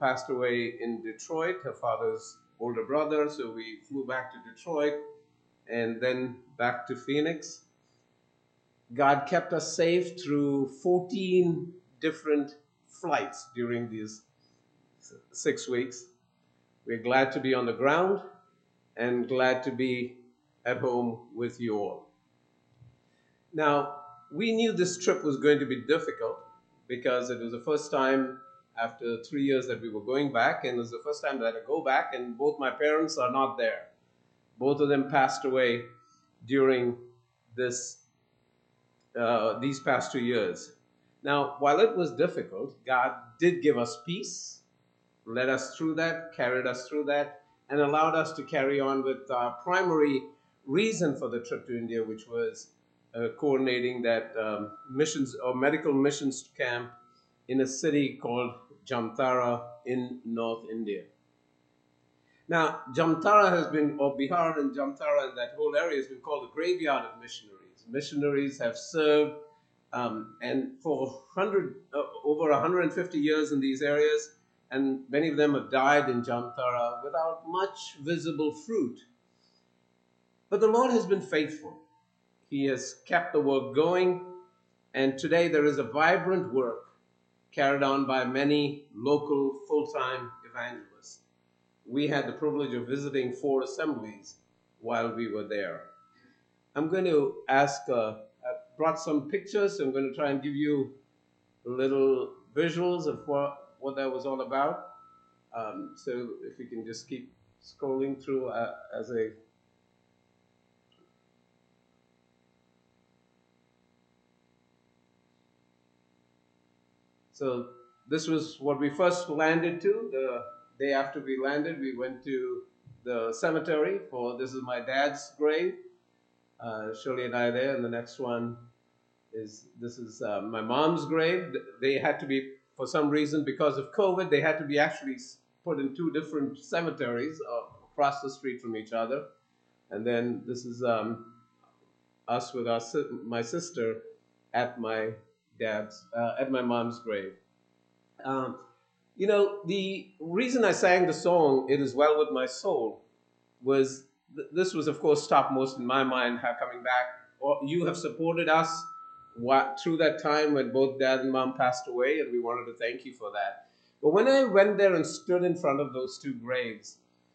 passed away in Detroit, her father's older brother. So we flew back to Detroit and then back to Phoenix. God kept us safe through 14 different flights during these 6 weeks. We're glad to be on the ground and glad to be at home with you all. Now, we knew this trip was going to be difficult because it was the first time after 3 years that we were going back, and it was the first time that I go back, and both my parents are not there. Both of them passed away during these past 2 years. Now, while it was difficult, God did give us peace, led us through that, carried us through that, and allowed us to carry on with our primary reason for the trip to India, which was coordinating that missions or medical missions camp in a city called Jamtara in North India. Now, Jamtara has been, or Bihar and Jamtara and that whole area has been called the graveyard of missionaries. Missionaries have served and for over 150 years in these areas, and many of them have died in Jamtara without much visible fruit. But the Lord has been faithful. He has kept the work going, and today there is a vibrant work carried on by many local full-time evangelists. We had the privilege of visiting 4 assemblies while we were there. I'm going to ask, I brought some pictures, so I'm going to try and give you little visuals of what that was all about. So if you can just keep scrolling through as a... So this was what we first landed to. The day after we landed, we went to the cemetery this is my dad's grave. Shirley and I are there, and the next one is my mom's grave. They had to be, for some reason, because of COVID, they had to be actually put in 2 different cemeteries across the street from each other. And then this is us with my sister at my mom's grave. The reason I sang the song "It Is Well With My Soul" was this was, of course, topmost in my mind. Coming back, you have supported us through that time when both dad and mom passed away, and we wanted to thank you for that. But when I went there and stood in front of those 2 graves,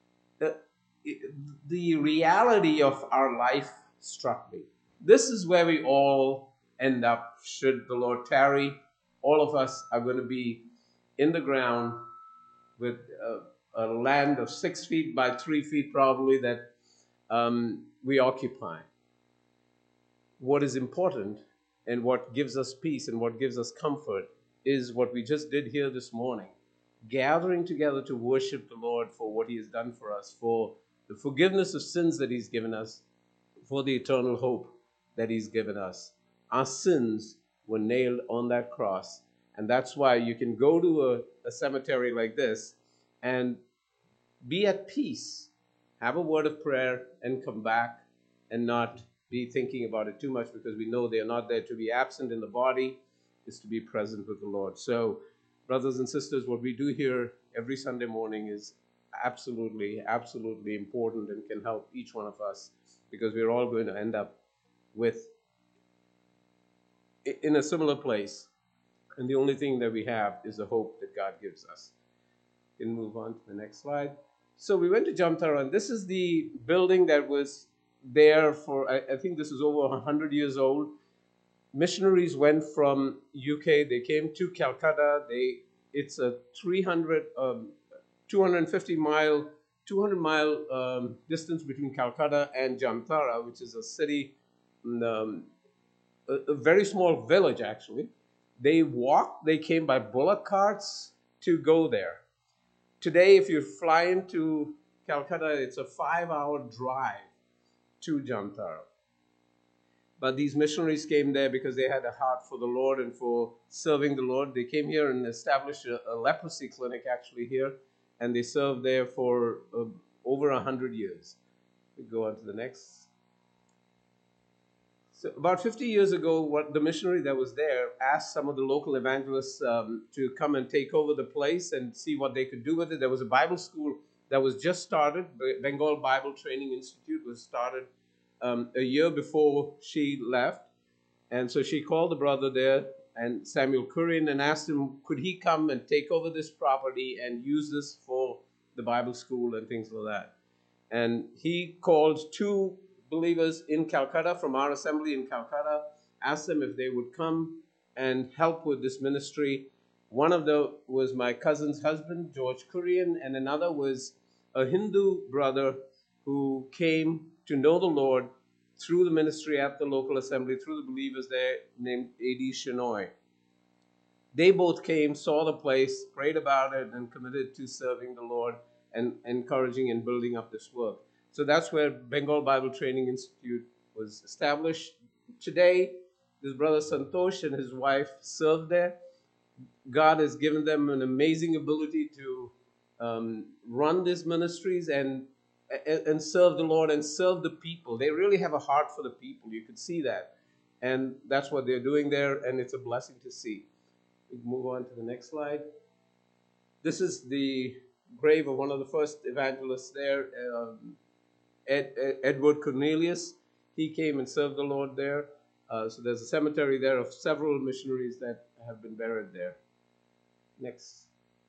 the reality of our life struck me. This is where we all end up, should the Lord tarry. All of us are going to be in the ground with a land of 6 feet by 3 feet, probably, that we occupy. What is important and what gives us peace and what gives us comfort is what we just did here this morning, gathering together to worship the Lord for what He has done for us, for the forgiveness of sins that He's given us, for the eternal hope that He's given us. Our sins were nailed on that cross, and that's why you can go to a cemetery like this and be at peace, have a word of prayer, and come back and not be thinking about it too much, because we know they are not there to be absent in the body, is to be present with the Lord. So, brothers and sisters, what we do here every Sunday morning is absolutely, absolutely important and can help each one of us, because we're all going to end up in a similar place. And the only thing that we have is the hope that God gives us. You can move on to the next slide. So we went to Jamtara, and this is the building that was there for, I think this is over 100 years old. Missionaries went from UK, they came to Calcutta. It's a 250 mile, 200 mile distance between Calcutta and Jamtara, which is a city, a very small village actually. They came by bullock carts to go there. Today, if you fly into Calcutta, it's a 5-hour drive to Jamtara. But these missionaries came there because they had a heart for the Lord and for serving the Lord. They came here and established a leprosy clinic actually here, and they served there for over 100 years. We go on to the next So about 50 years ago, what the missionary that was there asked some of the local evangelists to come and take over the place and see what they could do with it. There was a Bible school that was just started. Bengal Bible Training Institute was started a year before she left. And so she called the brother there and Samuel Kurian and asked him, could he come and take over this property and use this for the Bible school and things like that. And he called two believers in Calcutta from our assembly in Calcutta, asked them if they would come and help with this ministry. One of them was my cousin's husband, George Kurian, and another was a Hindu brother who came to know the Lord through the ministry at the local assembly, through the believers there, named A.D. Shenoy. They both came, saw the place, prayed about it, and committed to serving the Lord and encouraging and building up this work. So that's where Bengal Bible Training Institute was established. Today, this brother Santosh and his wife serve there. God has given them an amazing ability to run these ministries and serve the Lord and serve the people. They really have a heart for the people. You could see that. And that's what they're doing there, and it's a blessing to see. We move on to the next slide. This is the grave of one of the first evangelists there, Edward Cornelius. He came and served the Lord there. So there's a cemetery there of several missionaries that have been buried there. Next.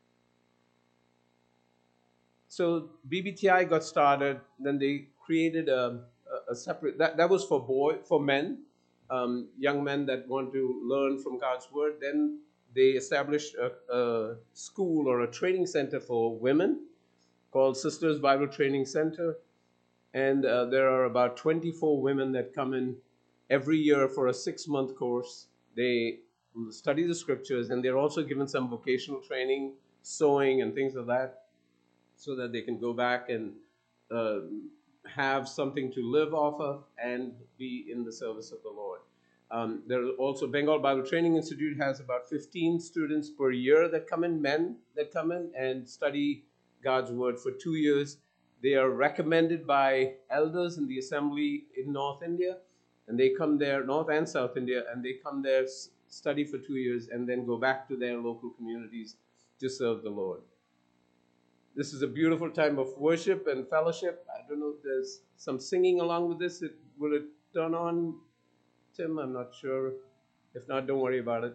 So BBTI got started. Then they created a separate. That was for men, young men that want to learn from God's word. Then they established a school or a training center for women called Sisters Bible Training Center. And there are about 24 women that come in every year for a 6-month course. They study the scriptures, and they're also given some vocational training, sewing and things like that, so that they can go back and have something to live off of and be in the service of the Lord. There are also Bengal Bible Training Institute has about 15 students per year that come in, men that come in and study God's word for 2 years. They are recommended by elders in the assembly in North India, and they come there, North and South India, and they come there, study for 2 years, and then go back to their local communities to serve the Lord. This is a beautiful time of worship and fellowship. I don't know if there's some singing along with this. Will it turn on, Tim? I'm not sure. If not, don't worry about it.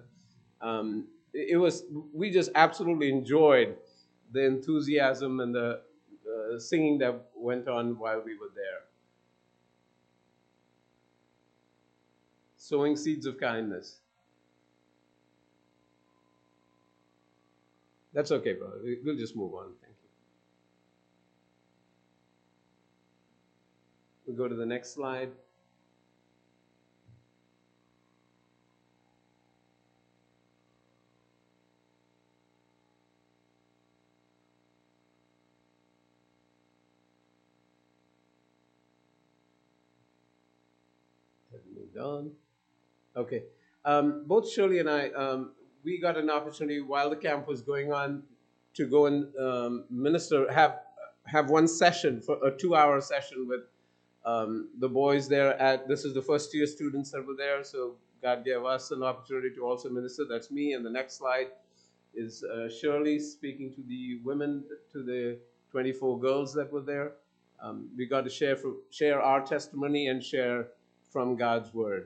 We just absolutely enjoyed the enthusiasm and the singing that went on while we were there. Sowing seeds of kindness. That's okay, brother. We'll just move on. Thank you. We'll go to the next slide. Moved on. Okay. Both Shirley and I, we got an opportunity while the camp was going on to go and minister, have one session, for a 2-hour session with the boys there this is the first year students that were there. So God gave us an opportunity to also minister. That's me. And the next slide is Shirley speaking to the women, to the 24 girls that were there. We got to share our testimony and share from God's word.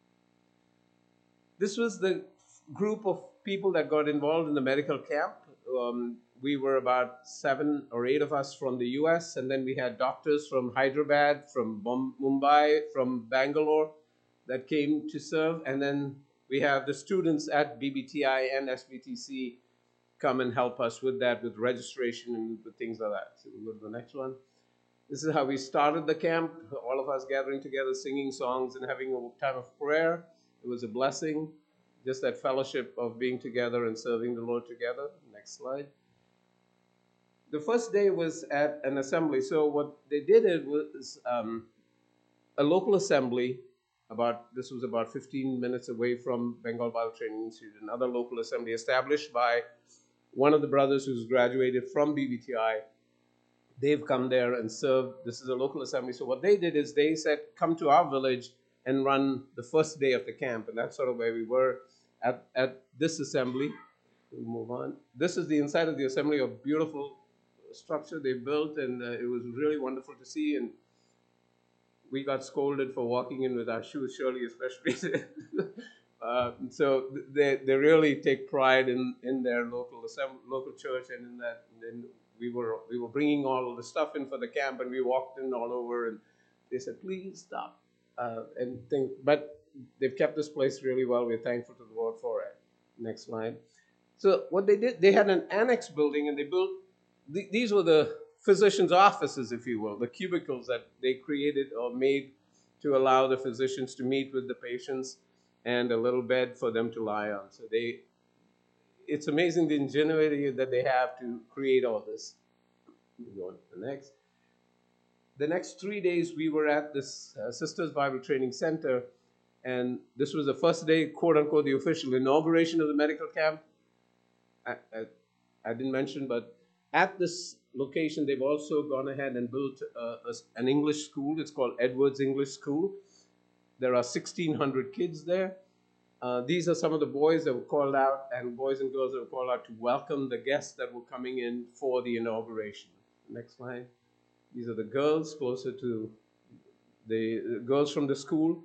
This was the group of people that got involved in the medical camp. We were about 7 or 8 of us from the US, and then we had doctors from Hyderabad, from Mumbai, from Bangalore that came to serve. And then we have the students at BBTI and SBTC come and help us with that, with registration and with things like that. So we'll go to the next one. This is how we started the camp, all of us gathering together, singing songs and having a time of prayer. It was a blessing, just that fellowship of being together and serving the Lord together. Next slide. The first day was at an assembly. So what they did was a local assembly. This was about 15 minutes away from Bengal Bible Training Institute, another local assembly established by one of the brothers who's graduated from BBTI. They've come there and served. This is a local assembly. So what they did is they said, come to our village and run the first day of the camp. And that's sort of where we were at this assembly. We'll move on. This is the inside of the assembly, a beautiful structure they built, and it was really wonderful to see. And we got scolded for walking in with our shoes, Shirley especially. So they really take pride in their local church, and in that. And then we were bringing all of the stuff in for the camp, and we walked in all over, and they said, "Please stop," and think. But they've kept this place really well. We're thankful to the Lord for it. Next slide. So what they did, they had an annex building, and they built. These were the physicians' offices, if you will, the cubicles that they created or made to allow the physicians to meet with the patients, and a little bed for them to lie on. So it's amazing the ingenuity that they have to create all this. We go on to the next. The next 3 days we were at this Sisters Bible Training Center, and this was the first day, quote unquote, the official inauguration of the medical camp. I didn't mention, but at this location, they've also gone ahead and built an English school. It's called Edwards English School. There are 1,600 kids there. These are some of the boys that were called out, and boys and girls that were called out to welcome the guests that were coming in for the inauguration. Next slide. These are the girls closer to the girls from the school.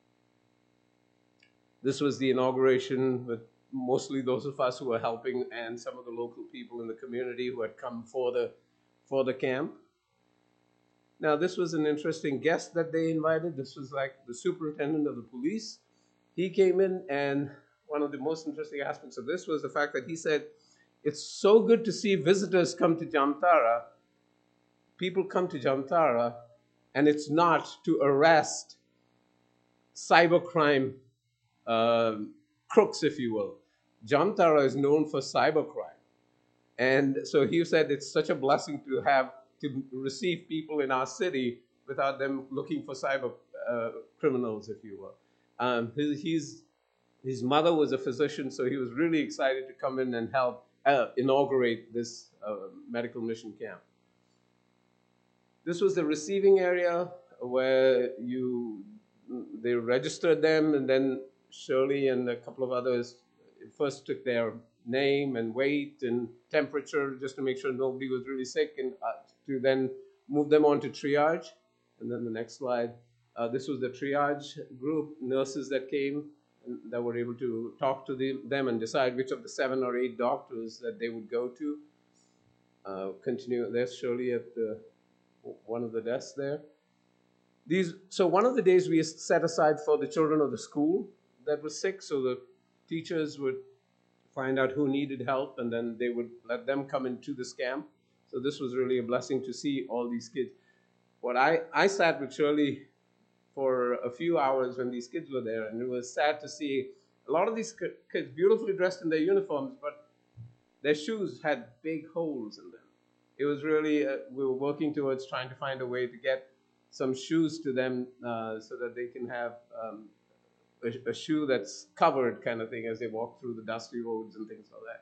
This was the inauguration with mostly those of us who were helping, and some of the local people in the community who had come for the camp. Now, this was an interesting guest that they invited. This was like the superintendent of the police. He came in, and one of the most interesting aspects of this was the fact that he said, "It's so good to see visitors come to Jamtara. People come to Jamtara, and it's not to arrest cybercrime crooks, if you will. Jamtara is known for cybercrime." And so he said it's such a blessing to receive people in our city without them looking for cyber criminals, if you will. His mother was a physician, so he was really excited to come in and help inaugurate this medical mission camp. This was the receiving area where they registered them, and then Shirley and a couple of others first took their name and weight and temperature just to make sure nobody was really sick, and to then move them on to triage. And then the next slide. This was the triage group, nurses that came and that were able to talk to them and decide which of the 7 or 8 doctors that they would go to. Continue. There's Shirley at one of the desks there. So one of the days we set aside for the children of the school that was sick, so the teachers would find out who needed help, and then they would let them come into this camp. So this was really a blessing to see all these kids. I sat with Shirley for a few hours when these kids were there, and it was sad to see a lot of these kids beautifully dressed in their uniforms, but their shoes had big holes in them. It was really, we were working towards trying to find a way to get some shoes to them so that they can have a shoe that's covered kind of thing as they walk through the dusty roads and things like that.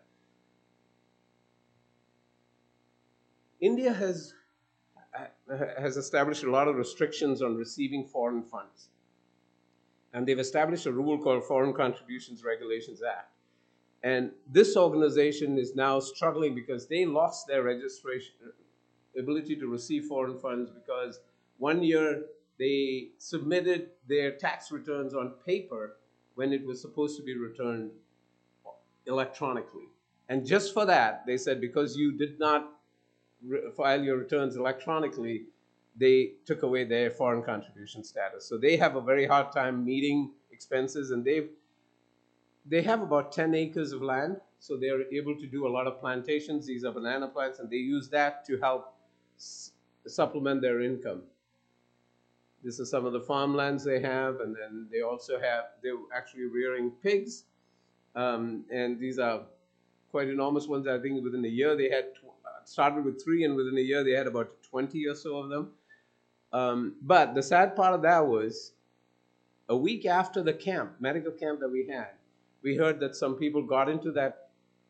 India has established a lot of restrictions on receiving foreign funds. And they've established a rule called Foreign Contributions Regulations Act. And this organization is now struggling because they lost their ability to receive foreign funds because one year they submitted their tax returns on paper when it was supposed to be returned electronically. And just for that, they said because you did not file your returns electronically, they took away their foreign contribution status. So they have a very hard time meeting expenses, and they have about 10 acres of land, so they're able to do a lot of plantations. These are banana plants, and they use that to help supplement their income. This is some of the farmlands they have, and then they're actually rearing pigs, and these are quite enormous ones. I think within a year they had started with 3, and within a year they had about 20 or so of them. But the sad part of that was a week after the medical camp that we had, we heard that some people got into that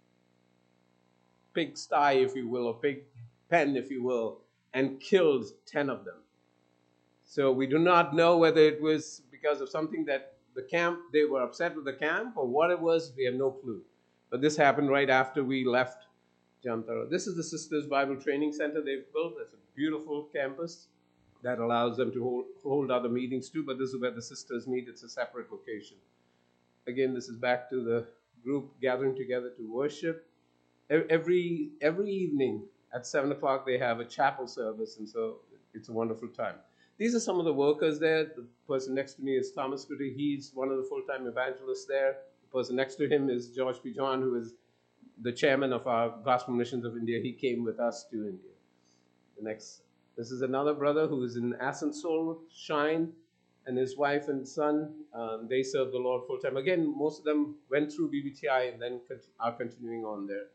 pig sty, if you will, or pig pen, if you will, and killed 10 of them. So we do not know whether it was because of something that the camp, they were upset with the camp, or what it was, we have no clue. But this happened right after we left Jamtara. This is the Sisters Bible Training Center they've built. It's a beautiful campus that allows them to hold other meetings too, but this is where the sisters meet. It's a separate location. Again, this is back to the group gathering together to worship. Every evening at 7 o'clock, they have a chapel service, and so it's a wonderful time. These are some of the workers there. The person next to me is Thomas Goody. He's one of the full-time evangelists there. The person next to him is George P. John, who is the chairman of our Gospel Missions of India. He came with us to India. This is another brother who is in Asansol, Shine, and his wife and son. They serve the Lord full-time. Again, most of them went through BBTI and then are continuing on there.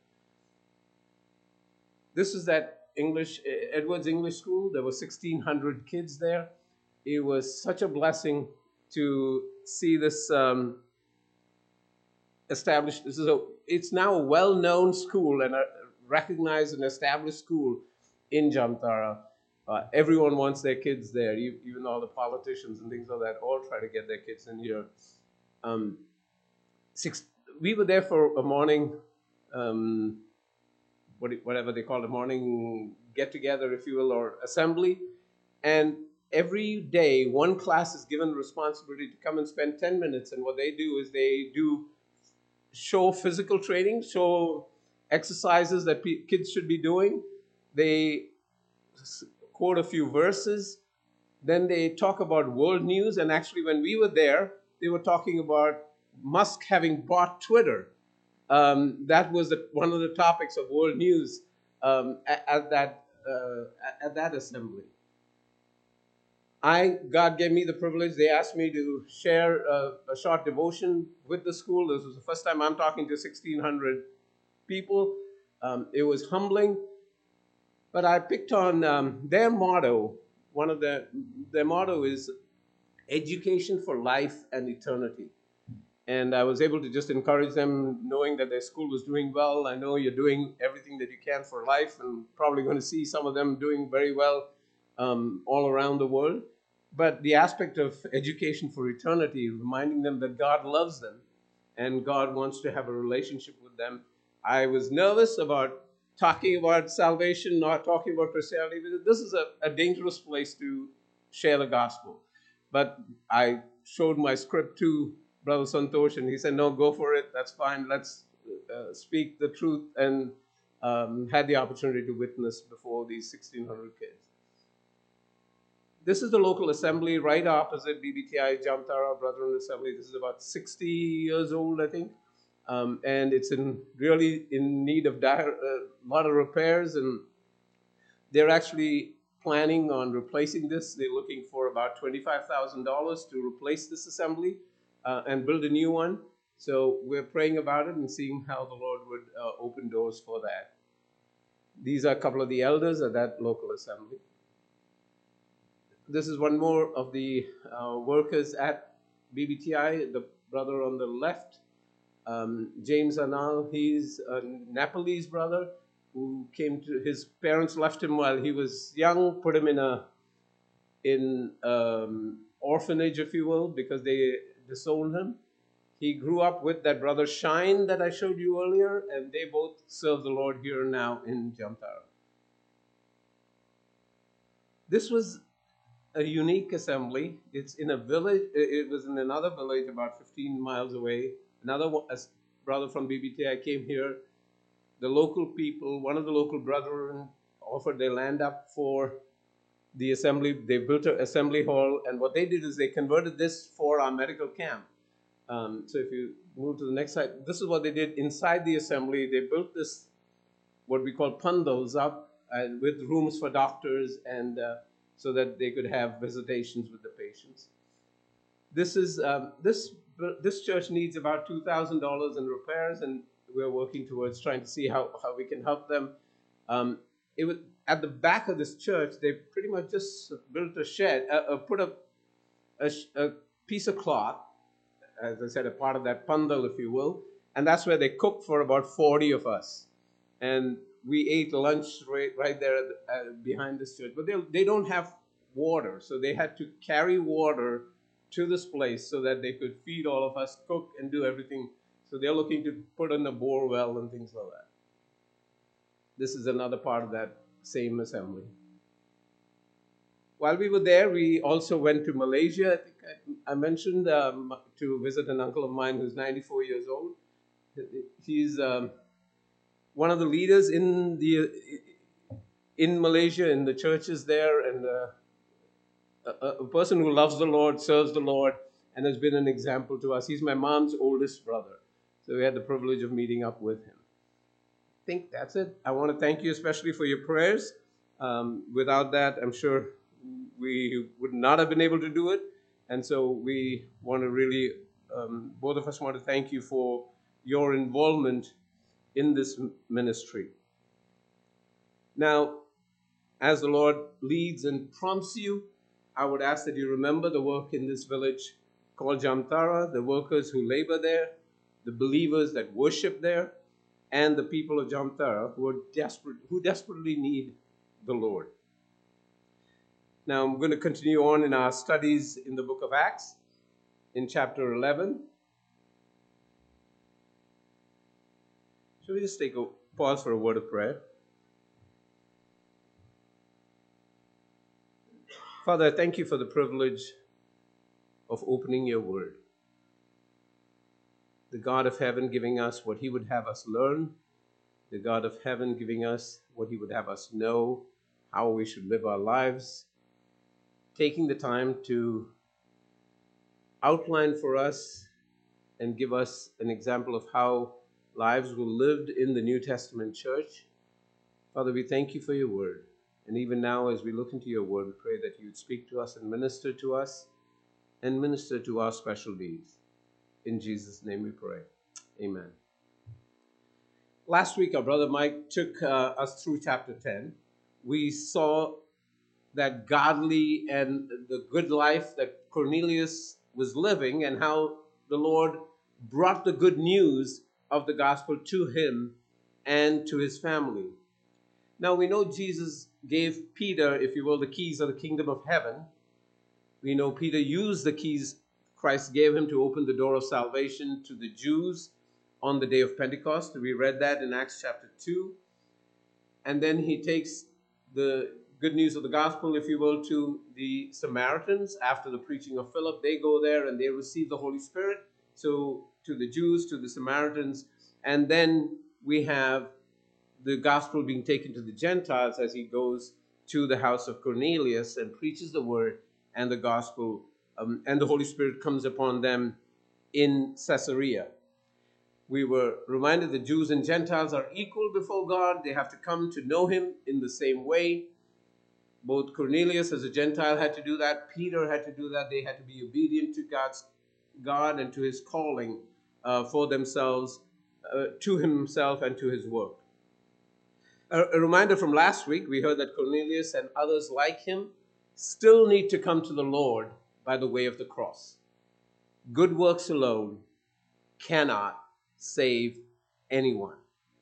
This is that Edwards English School. There were 1,600 kids there. It was such a blessing to see this established. It's now a well-known school and a recognized and established school in Jamtara. Everyone wants their kids there, even all the politicians and things like that all try to get their kids in here. We were there for a morning, whatever they call it, morning get-together, if you will, or assembly. And every day, one class is given responsibility to come and spend 10 minutes. And what they do is they do show physical training, show exercises that kids should be doing. They quote a few verses. Then they talk about world news. And actually, when we were there, they were talking about Musk having bought Twitter. That was one of the topics of world news at that assembly. God gave me the privilege. They asked me to share a short devotion with the school. This was the first time I'm talking to 1,600 people. It was humbling. But I picked on their motto. Their motto is education for life and eternity. And I was able to just encourage them, knowing that their school was doing well. I know you're doing everything that you can for life, and probably going to see some of them doing very well all around the world. But the aspect of education for eternity, reminding them that God loves them and God wants to have a relationship with them. I was nervous about talking about salvation, not talking about Christianity, because this is a dangerous place to share the gospel. But I showed my script to Brother Santosh, and he said, no, go for it. That's fine. Let's speak the truth, and had the opportunity to witness before these 1,600 kids. This is the local assembly right opposite BBTI, Jamtara Brethren Assembly. This is about 60 years old, I think. And it's really in need of a lot of repairs, and they're actually planning on replacing this. They're looking for about $25,000 to replace this assembly and build a new one. So we're praying about it and seeing how the Lord would open doors for that. These are a couple of the elders at that local assembly. This is one more of the workers at BBTI, the brother on the left. James Anal, he's a Nepalese brother who his parents left him while he was young, put him in orphanage, if you will, because they disowned him. He grew up with that brother Shine that I showed you earlier, and they both serve the Lord here now in Jamtara. This was a unique assembly. It's in a village. It was in another village about 15 miles away. Another brother from BBTI came here. The local people, one of the local brethren, offered their land up for the assembly. They built an assembly hall, and what they did is they converted this for our medical camp. So if you move to the next slide, this is what they did inside the assembly. They built this, what we call pandals up, with rooms for doctors, and so that they could have visitations with the patients. This church needs about $2,000 in repairs, and we're working towards trying to see how we can help them. At the back of this church, they pretty much just built a shed, put a piece of cloth, as I said, a part of that pandal, if you will, and that's where they cooked for about 40 of us. And we ate lunch right there behind this church. But they don't have water, so they had to carry water to this place so that they could feed all of us, cook, and do everything. So they're looking to put in a bore well and things like that. This is another part of that same assembly. While we were there, we also went to Malaysia. I think I mentioned to visit an uncle of mine who's 94 years old. He's one of the leaders in Malaysia, in the churches there, and a person who loves the Lord, serves the Lord, and has been an example to us. He's my mom's oldest brother, so we had the privilege of meeting up with him. I think that's it. I want to thank you especially for your prayers. Without that, I'm sure we would not have been able to do it. And so we want to really, both of us want to thank you for your involvement in this ministry. Now, as the Lord leads and prompts you, I would ask that you remember the work in this village called Jamtara, the workers who labor there, the believers that worship there, and the people of Jamtara who desperately need the Lord. Now I'm going to continue on in our studies in the book of Acts, in chapter 11. Shall we just take a pause for a word of prayer? Father, I thank you for the privilege of opening your word. The God of heaven giving us what he would have us learn. The God of heaven giving us what he would have us know, how we should live our lives. Taking the time to outline for us and give us an example of how lives were lived in the New Testament church. Father, we thank you for your word. And even now, as we look into your word, we pray that you would speak to us and minister to us and minister to our special needs. In Jesus' name we pray. Amen. Last week, our brother Mike took us through chapter 10. We saw that godly and the good life that Cornelius was living and how the Lord brought the good news of the gospel to him and to his family. Now we know Jesus gave Peter, if you will, the keys of the kingdom of heaven. We know Peter used the keys Christ gave him to open the door of salvation to the Jews on the day of Pentecost. We read that in Acts chapter 2. And then he takes the good news of the gospel, if you will, to the Samaritans. After the preaching of Philip, they go there and they receive the Holy Spirit. So to the Jews, to the Samaritans. And then we have the gospel being taken to the Gentiles as he goes to the house of Cornelius and preaches the word and the gospel, and the Holy Spirit comes upon them in Caesarea. We were reminded that Jews and Gentiles are equal before God. They have to come to know him in the same way. Both Cornelius as a Gentile had to do that. Peter had to do that. They had to be obedient to God and to his calling for themselves, to himself and to his work. A reminder from last week, we heard that Cornelius and others like him still need to come to the Lord by the way of the cross. Good works alone cannot save anyone.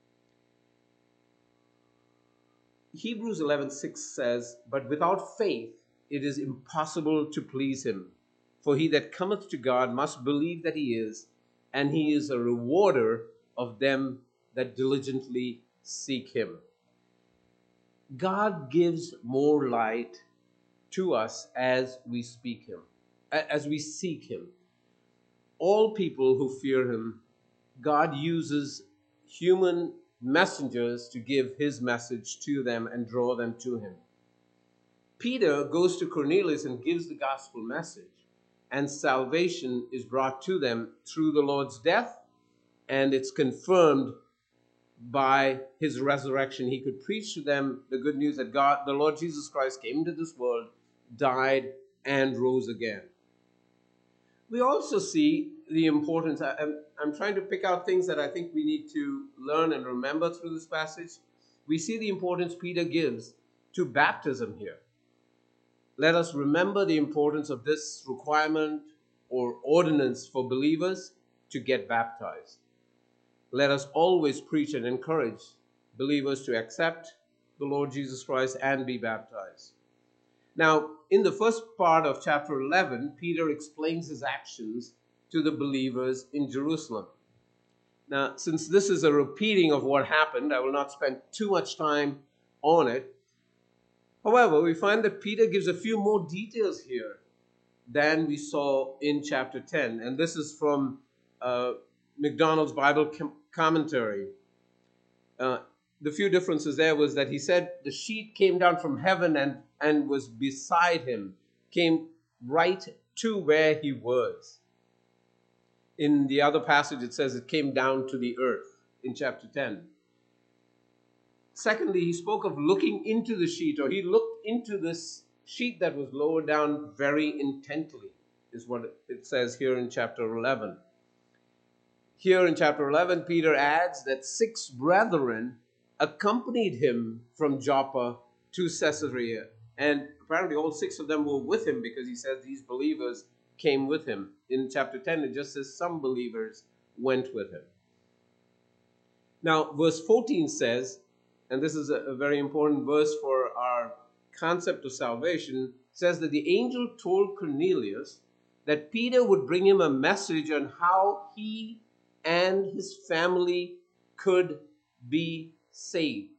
Hebrews 11:6 says, "But without faith it is impossible to please him. For he that cometh to God must believe that he is, and he is a rewarder of them that diligently seek him." God gives more light to us as we seek him. All people who fear him, God uses human messengers to give his message to them and draw them to him. Peter goes to Cornelius and gives the gospel message, and salvation is brought to them through the Lord's death, and it's confirmed by his resurrection. He could preach to them the good news that the Lord Jesus Christ came into this world, died, and rose again. We also see the importance. I'm trying to pick out things that I think we need to learn and remember through this passage. We see the importance Peter gives to baptism here. Let us remember the importance of this requirement or ordinance for believers to get baptized. Let us always preach and encourage believers to accept the Lord Jesus Christ and be baptized. Now, in the first part of chapter 11, Peter explains his actions to the believers in Jerusalem. Now, since this is a repeating of what happened, I will not spend too much time on it. However, we find that Peter gives a few more details here than we saw in chapter 10. And this is from McDonald's Bible commentary. The few differences there was that he said the sheet came down from heaven and was beside him, came right to where he was. In the other passage, it says it came down to the earth in chapter 10. Secondly, he spoke of looking into the sheet, or he looked into this sheet that was lowered down very intently, is what it says here in chapter 11. Here in chapter 11, Peter adds that 6 brethren accompanied him from Joppa to Caesarea. And apparently all 6 of them were with him, because he says these believers came with him. In chapter 10, it just says some believers went with him. Now, verse 14 says, and this is a very important verse for our concept of salvation, says that the angel told Cornelius that Peter would bring him a message on how he and his family could be saved.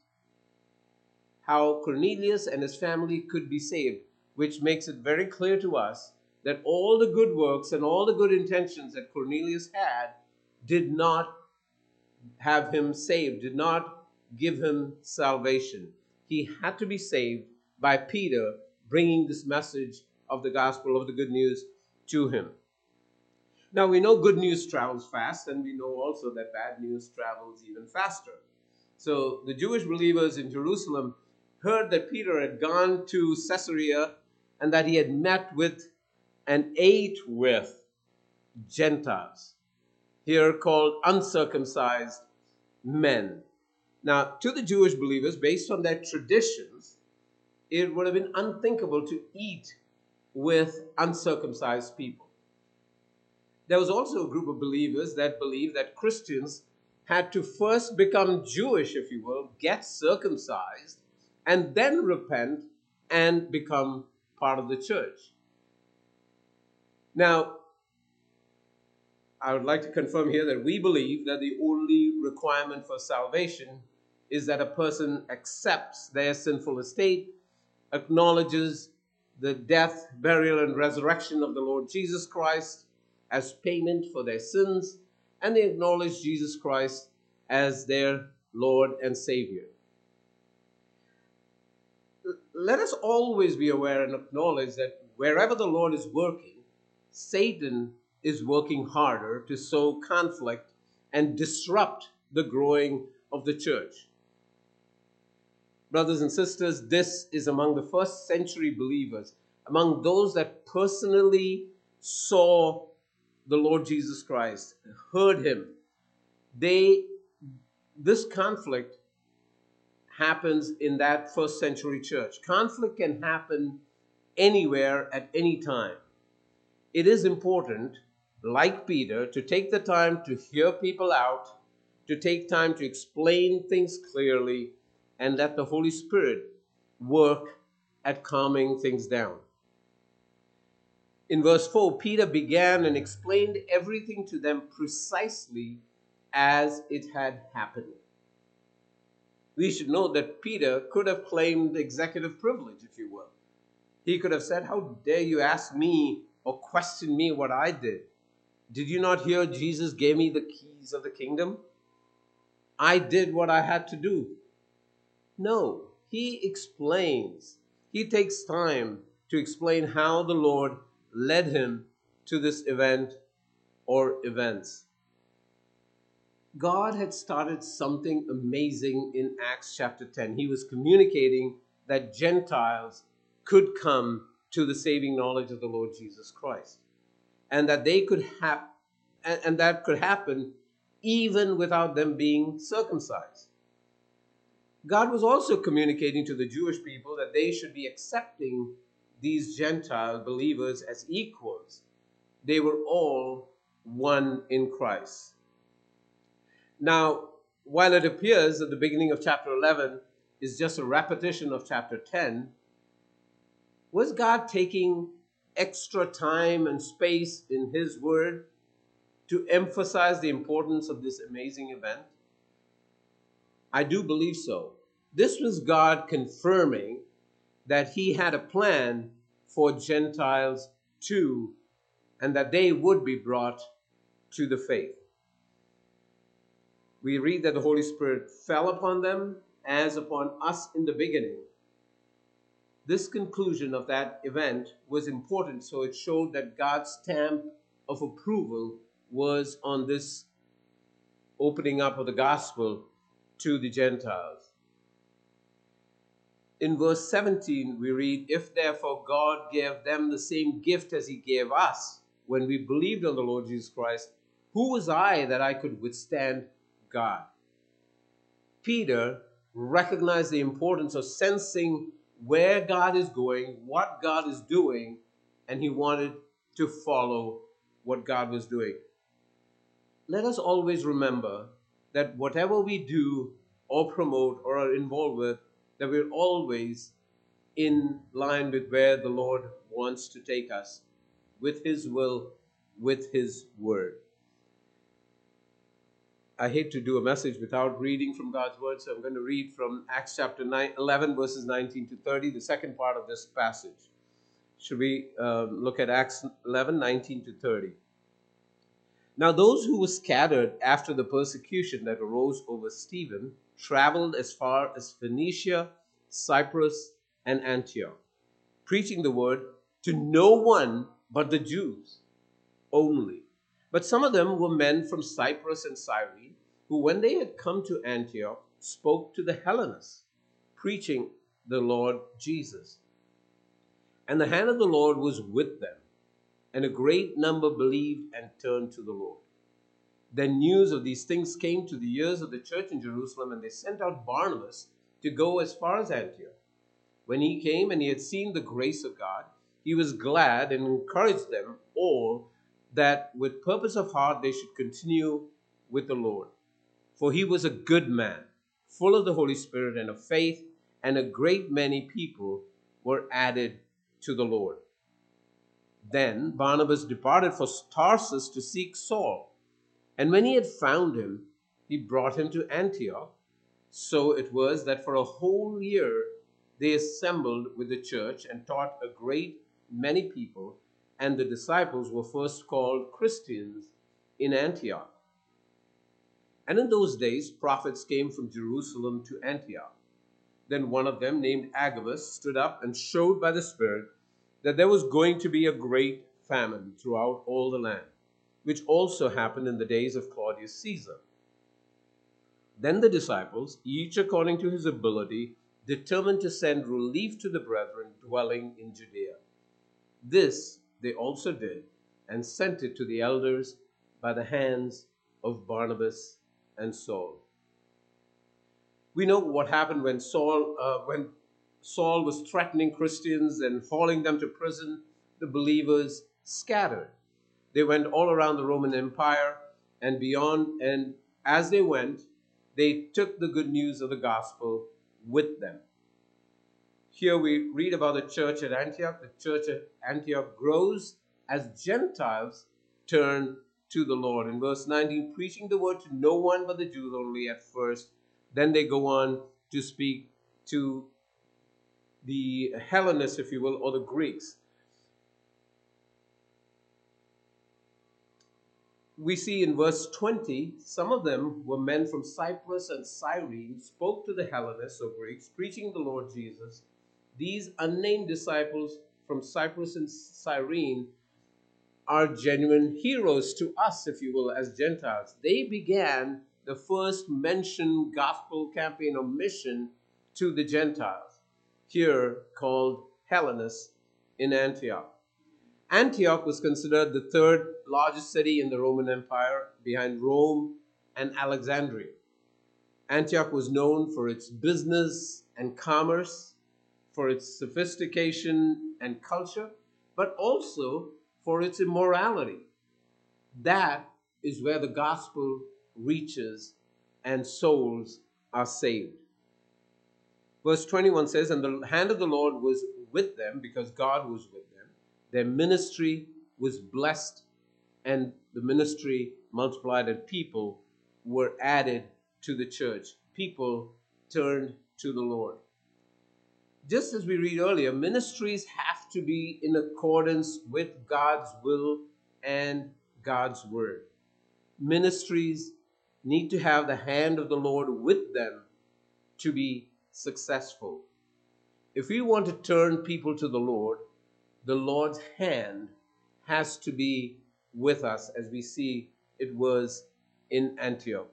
How Cornelius and his family could be saved, which makes it very clear to us that all the good works and all the good intentions that Cornelius had did not have him saved, did not give him salvation. He had to be saved by Peter bringing this message of the gospel, of the good news, to him. Now, we know good news travels fast, and we know also that bad news travels even faster. So the Jewish believers in Jerusalem heard that Peter had gone to Caesarea and that he had met with and ate with Gentiles, here called uncircumcised men. Now, to the Jewish believers, based on their traditions, it would have been unthinkable to eat with uncircumcised people. There was also a group of believers that believed that Christians had to first become Jewish, if you will, get circumcised, and then repent and become part of the church. Now, I would like to confirm here that we believe that the only requirement for salvation is that a person accepts their sinful estate, acknowledges the death, burial, and resurrection of the Lord Jesus Christ as payment for their sins, and they acknowledge Jesus Christ as their Lord and Savior. Let us always be aware and acknowledge that wherever the Lord is working, Satan is working harder to sow conflict and disrupt the growing of the church. Brothers and sisters, this is among the first century believers, among those that personally saw the Lord Jesus Christ, heard him. This conflict happens in that first century church. Conflict can happen anywhere at any time. It is important, like Peter, to take the time to hear people out, to take time to explain things clearly, and let the Holy Spirit work at calming things down. In verse 4, Peter began and explained everything to them precisely as it had happened. We should note that Peter could have claimed executive privilege, if you will. He could have said, "How dare you ask me or question me what I did? Did you not hear Jesus gave me the keys of the kingdom? I did what I had to do." No, he explains. He takes time to explain how the Lord led him to this event or events. God had started something amazing in Acts chapter 10. He was communicating that Gentiles could come to the saving knowledge of the Lord Jesus Christ, and that they could have, and that could happen even without them being circumcised. God was also communicating to the Jewish people that they should be accepting these Gentile believers as equals. They were all one in Christ. Now, while it appears that the beginning of chapter 11 is just a repetition of chapter 10, Was God taking extra time and space in His Word to emphasize the importance of this amazing event? I do believe so. This was God confirming that He had a plan for Gentiles too, and that they would be brought to the faith. We read that the Holy Spirit fell upon them as upon us in the beginning. This conclusion of that event was important, so it showed that God's stamp of approval was on this opening up of the gospel to the Gentiles. In verse 17, we read, "If therefore God gave them the same gift as He gave us when we believed on the Lord Jesus Christ, who was I that I could withstand God?" Peter recognized the importance of sensing where God is going, what God is doing, and he wanted to follow what God was doing. Let us always remember that whatever we do or promote or are involved with, that we're always in line with where the Lord wants to take us, with His will, with His word. I hate to do a message without reading from God's word, so I'm going to read from Acts chapter 11, verses 19 to 30, the second part of this passage. Should we look at Acts 11, 19 to 30? "Now those who were scattered after the persecution that arose over Stephen traveled as far as Phoenicia, Cyprus, and Antioch, preaching the word to no one but the Jews only. But some of them were men from Cyprus and Cyrene, who, when they had come to Antioch, spoke to the Hellenists, preaching the Lord Jesus. And the hand of the Lord was with them, and a great number believed and turned to the Lord. Then news of these things came to the ears of the church in Jerusalem, and they sent out Barnabas to go as far as Antioch. When he came and he had seen the grace of God, he was glad and encouraged them all that with purpose of heart they should continue with the Lord. For he was a good man, full of the Holy Spirit and of faith, and a great many people were added to the Lord. Then Barnabas departed for Tarsus to seek Saul, and when he had found him, he brought him to Antioch. So it was that for a whole year they assembled with the church and taught a great many people, and the disciples were first called Christians in Antioch. And in those days prophets came from Jerusalem to Antioch. Then one of them, named Agabus, stood up and showed by the Spirit that there was going to be a great famine throughout all the land, which also happened in the days of Claudius Caesar. Then the disciples, each according to his ability, determined to send relief to the brethren dwelling in Judea. This they also did, and sent it to the elders by the hands of Barnabas and Saul." We know what happened when Saul was threatening Christians and hauling them to prison. The believers scattered. They went all around the Roman Empire and beyond, and as they went, they took the good news of the gospel with them. Here we read about the church at Antioch. The church at Antioch grows as Gentiles turn to the Lord. In verse 19, preaching the word to no one but the Jews only at first. Then they go on to speak to the Hellenists, if you will, or the Greeks. We see in verse 20, some of them were men from Cyprus and Cyrene, spoke to the Hellenists or Greeks, preaching the Lord Jesus. These unnamed disciples from Cyprus and Cyrene are genuine heroes to us, if you will, as Gentiles. They began the first mentioned gospel campaign or mission to the Gentiles, here called Hellenists in Antioch. Antioch was considered the third largest city in the Roman Empire, behind Rome and Alexandria. Antioch was known for its business and commerce, for its sophistication and culture, but also for its immorality. That is where the gospel reaches and souls are saved. Verse 21 says, "And the hand of the Lord was with them because God was with them. Their ministry was blessed, and the ministry multiplied, and people were added to the church. People turned to the Lord. Just as we read earlier, ministries have to be in accordance with God's will and God's word. Ministries need to have the hand of the Lord with them to be successful. If we want to turn people to the Lord's hand has to be with us, as we see it was in Antioch.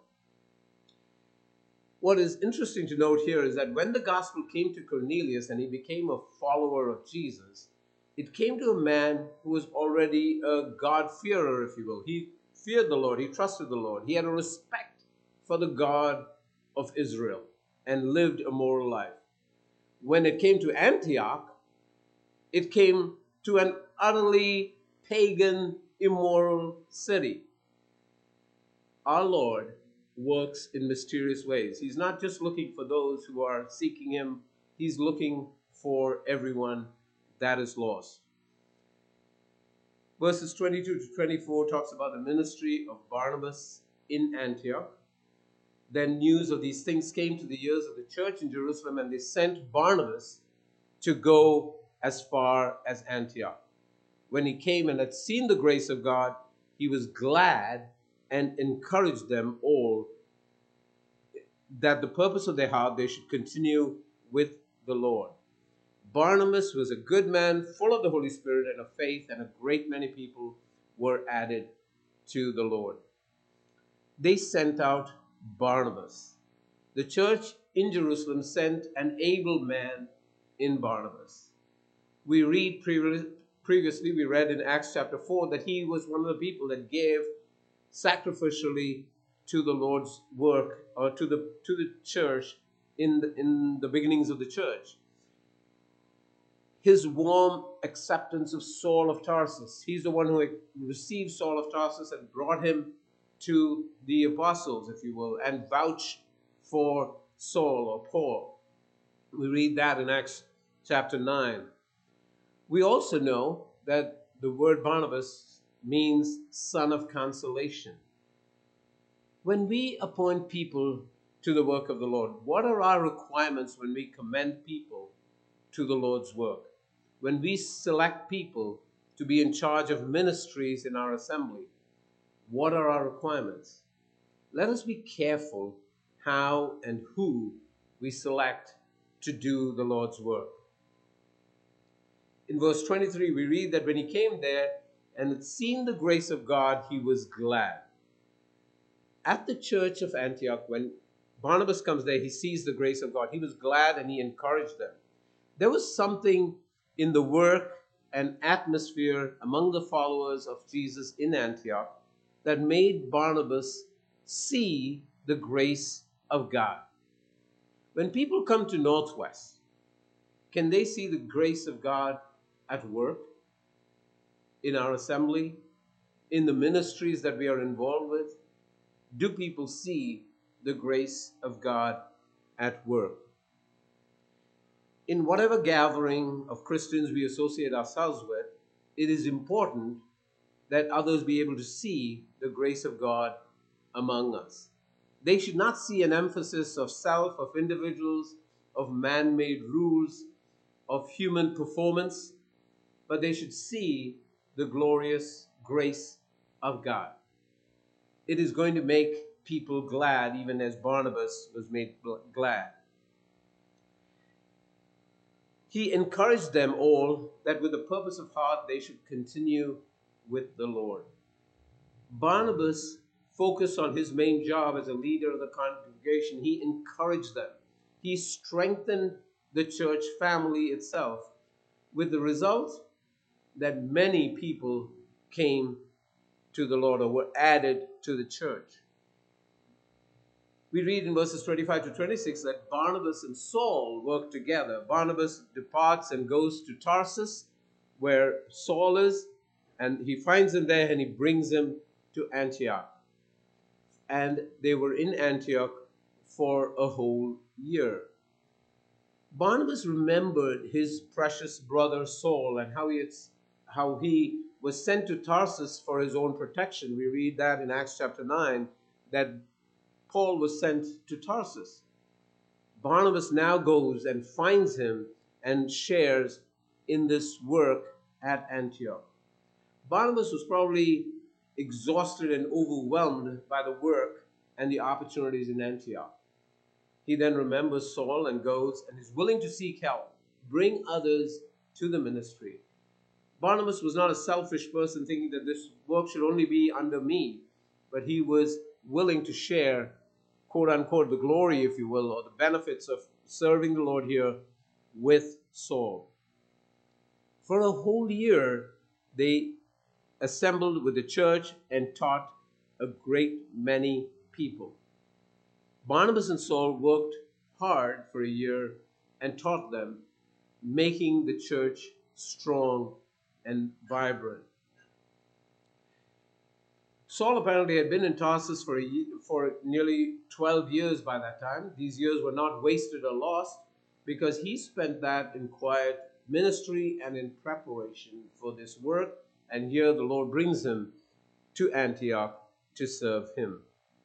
What is interesting to note here is that when the gospel came to Cornelius and he became a follower of Jesus, it came to a man who was already a God-fearer, if you will. He feared the Lord, he trusted the Lord, he had a respect for the God of Israel and lived a moral life. When it came to Antioch, it came to an utterly pagan, immoral city. Our Lord works in mysterious ways. He's not just looking for those who are seeking him, he's looking for everyone that is lost. Verses 22 to 24 talks about the ministry of Barnabas in Antioch. Then news of these things came to the ears of the church in Jerusalem, and they sent Barnabas to go as far as Antioch. When he came and had seen the grace of God, he was glad and encouraged them all that the purpose of their heart they should continue with the Lord. Barnabas was a good man, full of the Holy Spirit and of faith, and a great many people were added to the Lord. They sent out Barnabas. The church in Jerusalem sent an able man in Barnabas. We read previously, we read in Acts chapter 4 that he was one of the people that gave sacrificially to the Lord's work, or to the church in the beginnings of the church. His warm acceptance of Saul of Tarsus. He's the one who received Saul of Tarsus and brought him to the apostles, if you will, and vouched for Saul or Paul. We read that in Acts chapter 9. We also know that the word Barnabas means son of consolation. When we appoint people to the work of the Lord, what are our requirements when we commend people to the Lord's work? When we select people to be in charge of ministries in our assembly, what are our requirements? Let us be careful how and who we select to do the Lord's work. In verse 23, we read that when he came there and had seen the grace of God, he was glad. At the church of Antioch, when Barnabas comes there, he sees the grace of God. He was glad and he encouraged them. There was something in the work and atmosphere among the followers of Jesus in Antioch that made Barnabas see the grace of God. When people come to Northwest, can they see the grace of God at work, in our assembly, in the ministries that we are involved with? Do people see the grace of God at work? In whatever gathering of Christians we associate ourselves with, it is important that others be able to see the grace of God among us. They should not see an emphasis of self, of individuals, of man-made rules, of human performance, but they should see the glorious grace of God. It is going to make people glad, even as Barnabas was made glad. He encouraged them all that with the purpose of heart they should continue with the Lord. Barnabas focused on his main job as a leader of the congregation. He encouraged them. He strengthened the church family itself, with the result that many people came to the Lord or were added to the church. We read in verses 25 to 26 that Barnabas and Saul work together. Barnabas departs and goes to Tarsus, where Saul is, and he finds him there and he brings him to Antioch. And they were in Antioch for a whole year. Barnabas remembered his precious brother Saul and how he was sent to Tarsus for his own protection. We read that in Acts chapter 9, that Paul was sent to Tarsus. Barnabas now goes and finds him and shares in this work at Antioch. Barnabas was probably exhausted and overwhelmed by the work and the opportunities in Antioch. He then remembers Saul and goes and is willing to seek help, bring others to the ministry. Barnabas was not a selfish person thinking that this work should only be under me, but he was willing to share, quote unquote, the glory, if you will, or the benefits of serving the Lord here with Saul. For a whole year, they assembled with the church and taught a great many people. Barnabas and Saul worked hard for a year and taught them, making the church strong and vibrant. Saul apparently had been in Tarsus for nearly 12 years by that time. These years were not wasted or lost because he spent that in quiet ministry and in preparation for this work. And here the Lord brings him to Antioch to serve him.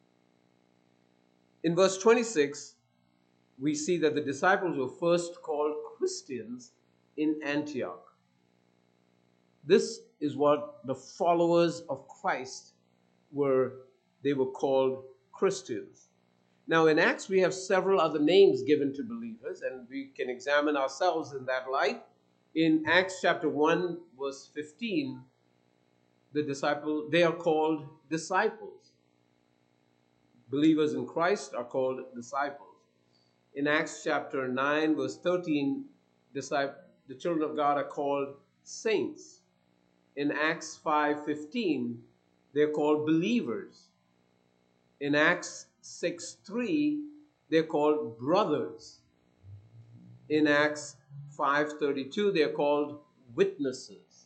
In verse 26, we see that the disciples were first called Christians in Antioch. This is what the followers of Christ were. They were called Christians. Now in Acts we have several other names given to believers, and we can examine ourselves in that light. In Acts chapter 1 verse 15, they are called disciples. Believers in Christ are called disciples. In Acts chapter 9 verse 13, the children of God are called saints. In Acts 5:15, they're called believers. In Acts 6:3, they're called brothers. In Acts 5:32, they're called witnesses.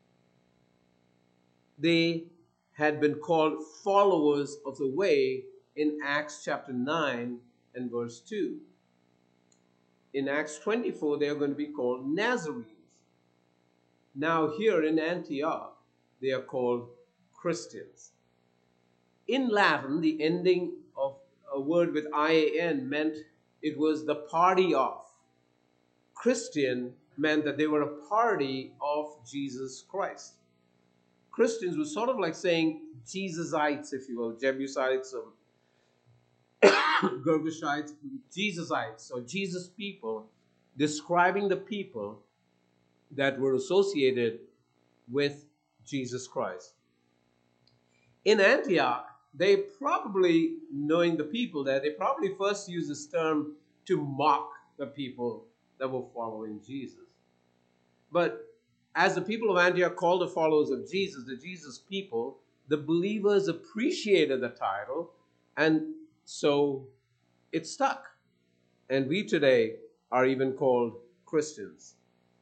They had been called followers of the way in Acts chapter 9 and verse 2. In Acts 24, they are going to be called Nazarenes. Now here in Antioch, they are called Christians. In Latin, the ending of a word with IAN meant it was the party of. Christian meant that they were a party of Jesus Christ. Christians were sort of like saying Jesusites, if you will, Jebusites or Girgashites, Jesusites or Jesus people, describing the people that were associated with Jesus Christ. In Antioch, they probably, knowing the people there, they probably first used this term to mock the people that were following Jesus. But as the people of Antioch called the followers of Jesus, the Jesus people, the believers appreciated the title, and so it stuck. And we today are even called Christians.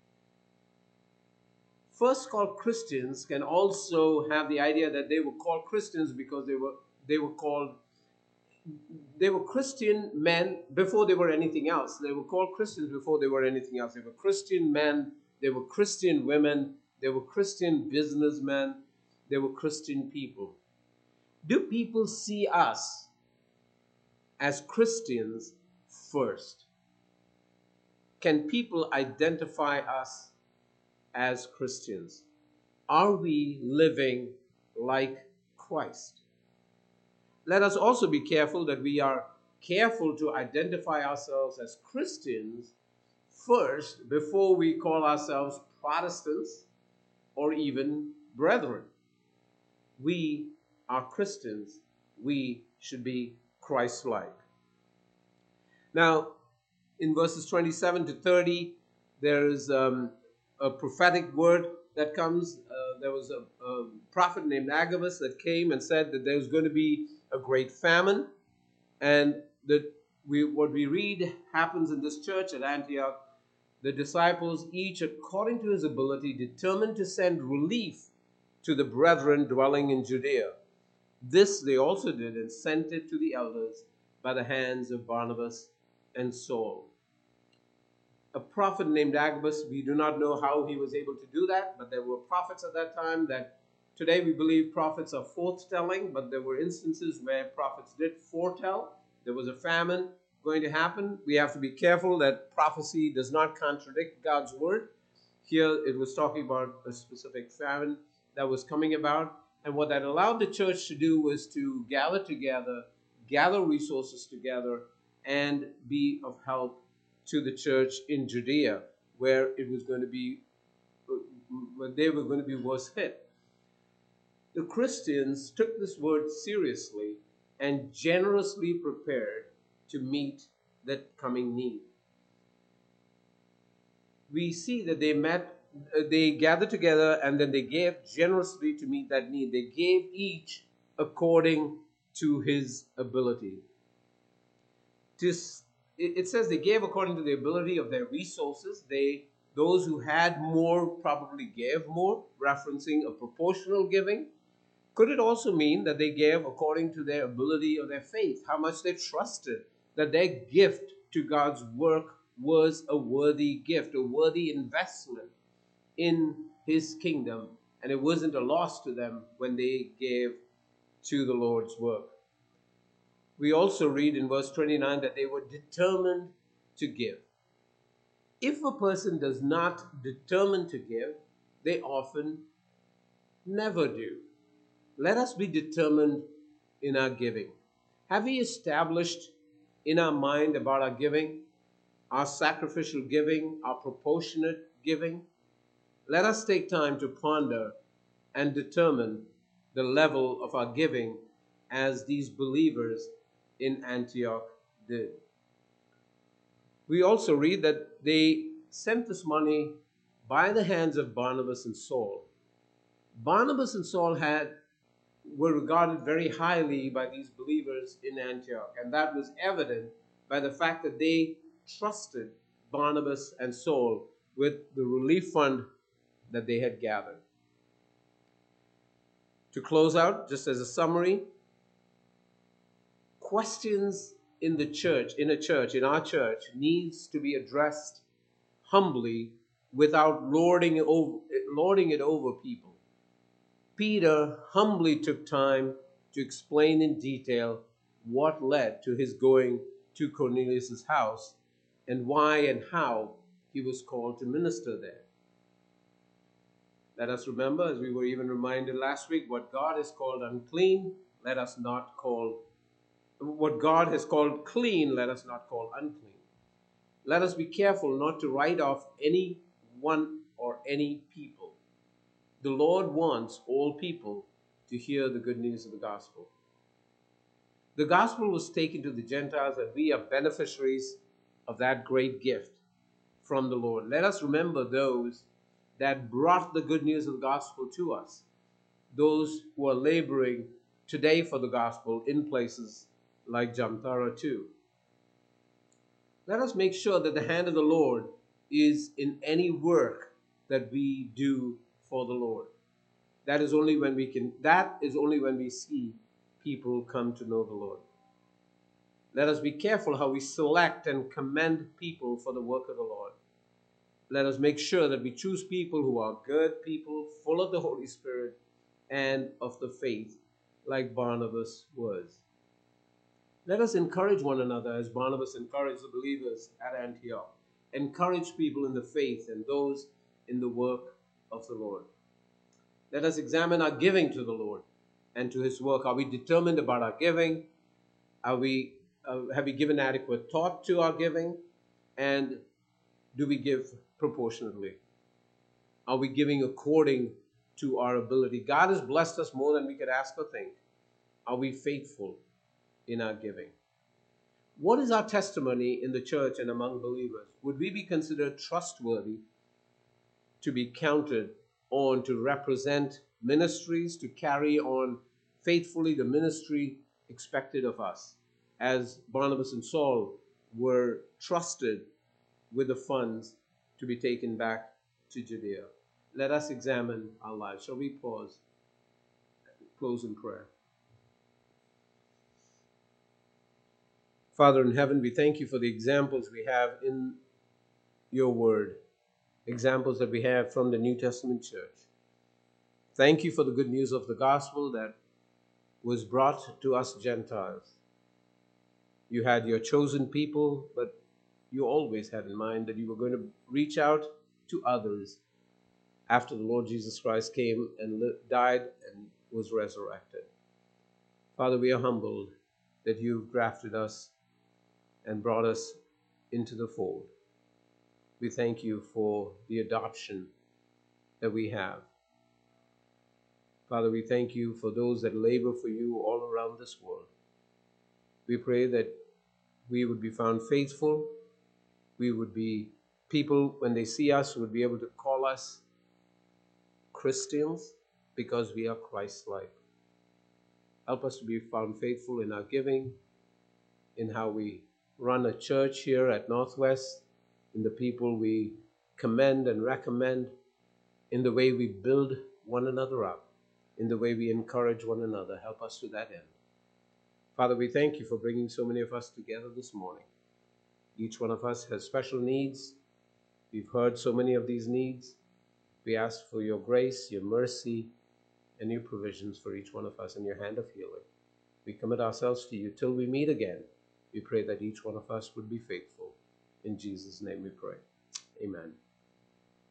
First called Christians can also have the idea that they were called Christians because they were Christian men before they were anything else. They were called Christians before they were anything else. They were Christian men, they were Christian women, they were Christian businessmen, they were Christian people. Do people see us as Christians first? Can people identify us as Christians? Are we living like Christ? Let us also be careful that we are careful to identify ourselves as Christians first before we call ourselves Protestants or even brethren. We are Christians. We should be Christ-like. Now, in verses 27 to 30, there is a prophetic word that comes. There was a prophet named Agabus that came and said that there's going to be a great famine, and what we read happens in this church at Antioch. The disciples, each according to his ability, determined to send relief to the brethren dwelling in Judea. This they also did and sent it to the elders by the hands of Barnabas and Saul. a prophet named Agabus. We do not know how he was able to do that, but there were prophets at that time that today we believe prophets are forth-telling, but there were instances where prophets did foretell. There was a famine going to happen. We have to be careful that prophecy does not contradict God's word. Here it was talking about a specific famine that was coming about. And what that allowed the church to do was to gather together, gather resources together, and be of help to the church in Judea, where it was going to be, where they were going to be worse hit. The Christians took this word seriously and generously prepared to meet that coming need. We see that they gathered together, and then they gave generously to meet that need. They gave each according to his ability. It says they gave according to the ability of their resources. Those who had more probably gave more, referencing a proportional giving. Could it also mean that they gave according to their ability of their faith, how much they trusted that their gift to God's work was a worthy gift, a worthy investment in his kingdom, and it wasn't a loss to them when they gave to the Lord's work. We also read in verse 29 that they were determined to give. If a person does not determine to give, they often never do. Let us be determined in our giving. Have we established in our mind about our giving, our sacrificial giving, our proportionate giving? Let us take time to ponder and determine the level of our giving as these believers in Antioch did. We also read that they sent this money by the hands of Barnabas and Saul. Barnabas and Saul were regarded very highly by these believers in Antioch, and that was evident by the fact that they trusted Barnabas and Saul with the relief fund that they had gathered. To close out, just as a summary, questions in our church, needs to be addressed humbly without lording it over people. Peter humbly took time to explain in detail what led to his going to Cornelius' house and why and how he was called to minister there. Let us remember, as we were even reminded last week, what God has called unclean, let us not call. What God has called clean, let us not call unclean. Let us be careful not to write off anyone or any people. The Lord wants all people to hear the good news of the gospel. The gospel was taken to the Gentiles, and we are beneficiaries of that great gift from the Lord. Let us remember those that brought the good news of the gospel to us, those who are laboring today for the gospel in places like Jamtara too. Let us make sure that the hand of the Lord is in any work that we do for the Lord. That is only when we see people come to know the Lord. Let us be careful how we select and commend people for the work of the Lord. Let us make sure that we choose people who are good people, full of the Holy Spirit and of the faith, like Barnabas was. Let us encourage one another as Barnabas encouraged the believers at Antioch. Encourage people in the faith and those in the work of the Lord. Let us examine our giving to the Lord and to his work. Are we determined about our giving? Have we given adequate thought to our giving? And do we give proportionately? Are we giving according to our ability? God has blessed us more than we could ask or think. Are we faithful in our giving? What is our testimony in the church and among believers? Would we be considered trustworthy to be counted on to represent ministries, to carry on faithfully the ministry expected of us, as Barnabas and Saul were trusted with the funds to be taken back to Judea? Let us examine our lives. Shall we pause? Close in prayer. Father in heaven, we thank you for the examples we have in your word, examples that we have from the New Testament church. Thank you for the good news of the gospel that was brought to us Gentiles. You had your chosen people, but you always had in mind that you were going to reach out to others after the Lord Jesus Christ came and died and was resurrected. Father, we are humbled that you've grafted us and brought us into the fold. We thank you for the adoption that we have. Father, we thank you for those that labor for you all around this world. We pray that we would be found faithful. We would be people, when they see us, would be able to call us Christians because we are Christ-like. Help us to be found faithful in our giving, in how we run a church here at Northwest, in the people we commend and recommend, in the way we build one another up, in the way we encourage one another. Help us to that end. Father, we thank you for bringing so many of us together this morning. Each one of us has special needs. We've heard so many of these needs. We ask for your grace, your mercy, and your provisions for each one of us and your hand of healing. We commit ourselves to you till we meet again. We pray that each one of us would be faithful. In Jesus' name we pray. Amen.